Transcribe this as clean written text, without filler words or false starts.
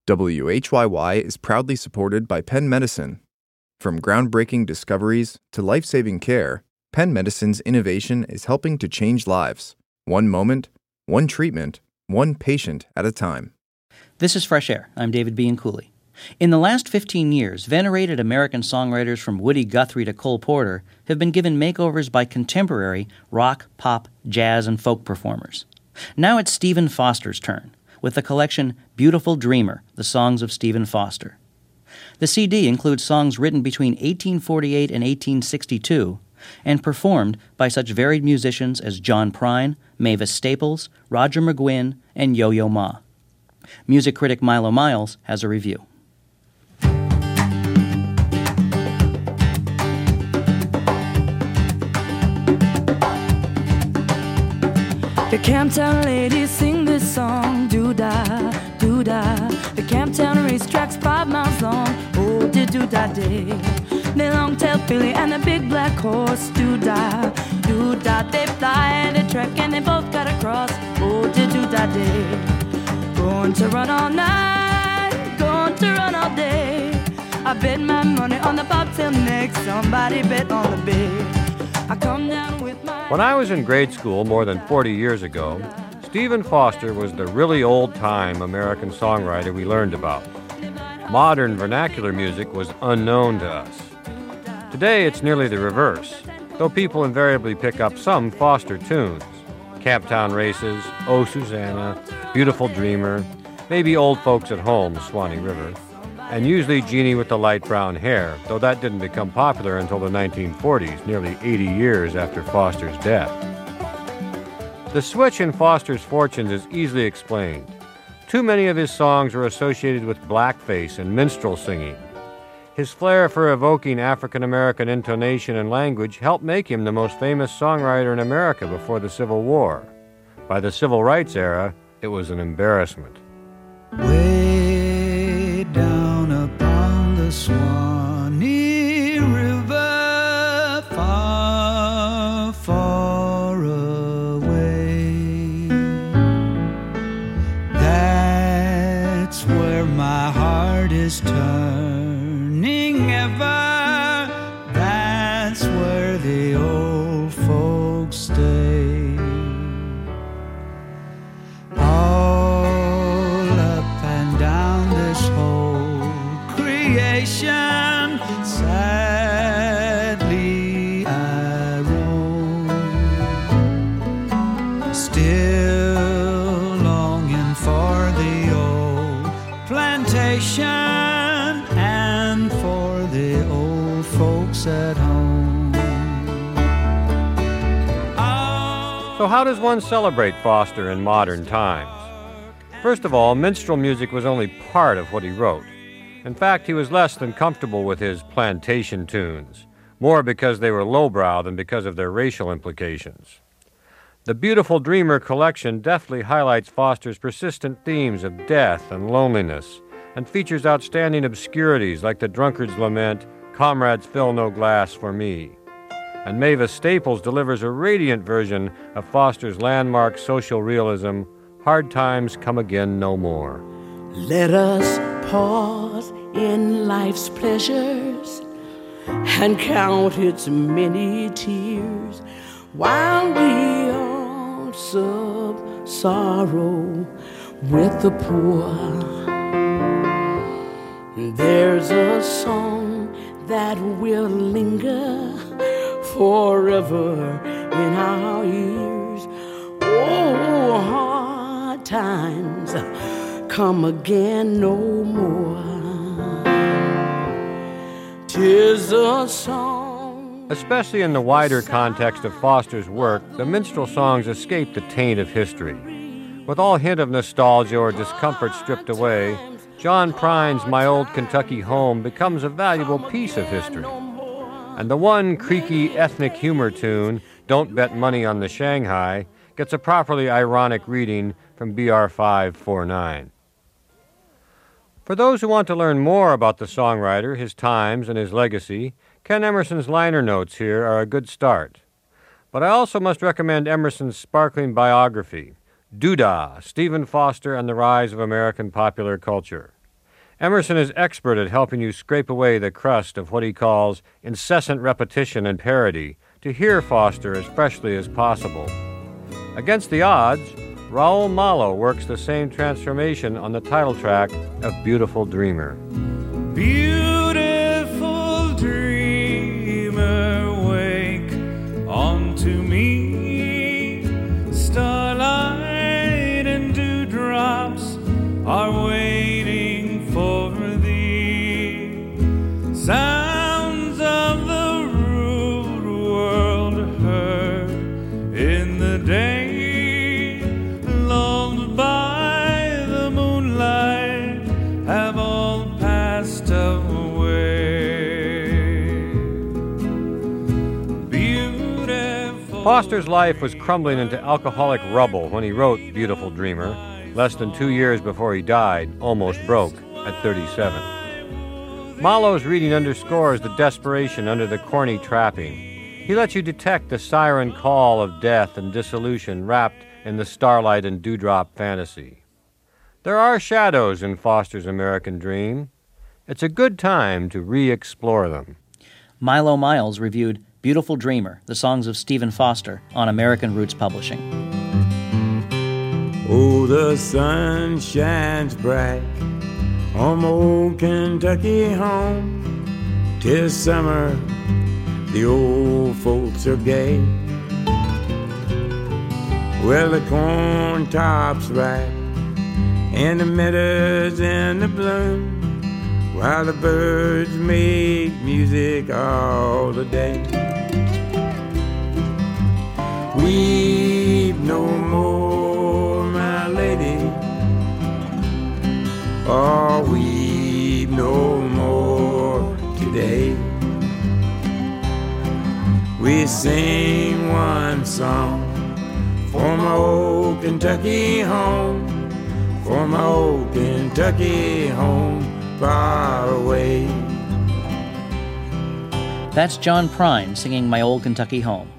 WHYY is proudly supported by Penn Medicine. From groundbreaking discoveries to life-saving care, Penn Medicine's innovation is helping to change lives. One moment, one treatment, one patient at a time. This is Fresh Air. I'm David Bianculli. In the last 15 years, venerated American songwriters from Woody Guthrie to Cole Porter have been given makeovers by contemporary rock, pop, jazz, and folk performers. Now it's Stephen Foster's turn, with the collection Beautiful Dreamer, the songs of Stephen Foster. The CD includes songs written between 1848 and 1862 and performed by such varied musicians as John Prine, Mavis Staples, Roger McGuinn, and Yo-Yo Ma. Music critic Milo Miles has a review. The Camptown ladies sing this song, doo-dah, doo-dah. The Camptown racetrack's 5 miles long, oh, doo-dah-day. The long-tailed filly and the big black horse, doo-dah, doo-dah. They fly and they trek and they both got a cross, oh, doo-dah-day. Going to run all night, going to run all day. I bet my money on the bobtail next, somebody bet on the bay. I come down with my... When I was in grade school more than 40 years ago, Stephen Foster was the really old-time American songwriter we learned about. Modern vernacular music was unknown to us. Today, it's nearly the reverse, though people invariably pick up some Foster tunes. Camptown Races, Oh Susanna, Beautiful Dreamer, maybe Old Folks at Home, Swanee River, and usually Jeannie with the Light Brown Hair, though that didn't become popular until the 1940s, nearly 80 years after Foster's death. The switch in Foster's fortunes is easily explained. Too many of his songs were associated with blackface and minstrel singing. His flair for evoking African-American intonation and language helped make him the most famous songwriter in America before the Civil War. By the Civil Rights era, it was an embarrassment. Way down upon the Swanee River, far, far away, that's where my heart is turning ever, that's where the old folks stay. All up and down this whole creation, sadly I roam, still longing for the old plantation and for the old folks at home. So how does one celebrate Foster in modern times? First of all, minstrel music was only part of what he wrote. In fact, he was less than comfortable with his plantation tunes, more because they were lowbrow than because of their racial implications. The Beautiful Dreamer collection deftly highlights Foster's persistent themes of death and loneliness, and features outstanding obscurities like The Drunkard's Lament, Comrades Fill No Glass for Me. And Mavis Staples delivers a radiant version of Foster's landmark social realism, Hard Times Come Again No More. Let us pause in life's pleasures and count its many tears while we all sub sorrow with the poor. There's a song that will linger forever in our ears. Oh, hard times come again no more. 'Tis a song. Especially in the wider context of Foster's work, the minstrel songs escape the taint of history. With all hint of nostalgia or discomfort stripped away, John Prine's My Old Kentucky Home becomes a valuable piece of history. And the one creaky ethnic humor tune, Don't Bet Money on the Shanghai, gets a properly ironic reading from BR 549. For those who want to learn more about the songwriter, his times, and his legacy, Ken Emerson's liner notes here are a good start. But I also must recommend Emerson's sparkling biography, Doo-Dah, Stephen Foster and the Rise of American Popular Culture. Emerson is expert at helping you scrape away the crust of what he calls incessant repetition and parody to hear Foster as freshly as possible. Against the odds, Raul Malo works the same transformation on the title track of Beautiful Dreamer. Beautiful dreamer, wake unto me. Starlight and dewdrops are waiting for thee. Sounds of the rude world heard in the day, lulled by the moonlight, have all passed away. Beautiful. Foster's life was crumbling into alcoholic rubble when he wrote Beautiful Dreamer, less than 2 years before he died, almost broke, at 37. Malo's reading underscores the desperation under the corny trapping. He lets you detect the siren call of death and dissolution wrapped in the starlight and dewdrop fantasy. There are shadows in Foster's American Dream. It's a good time to re-explore them. Milo Miles reviewed Beautiful Dreamer, the songs of Stephen Foster, on American Roots Publishing. Oh, the sun shines bright on my old Kentucky home. 'Tis summer, the old folks are gay. Well, the corn tops ripe and the meadows in the bloom, while the birds make music all the day. Weep no more, my lady, oh, weep no more today. We sing one song for my old Kentucky home, for my old Kentucky home far away. That's John Prine singing My Old Kentucky Home.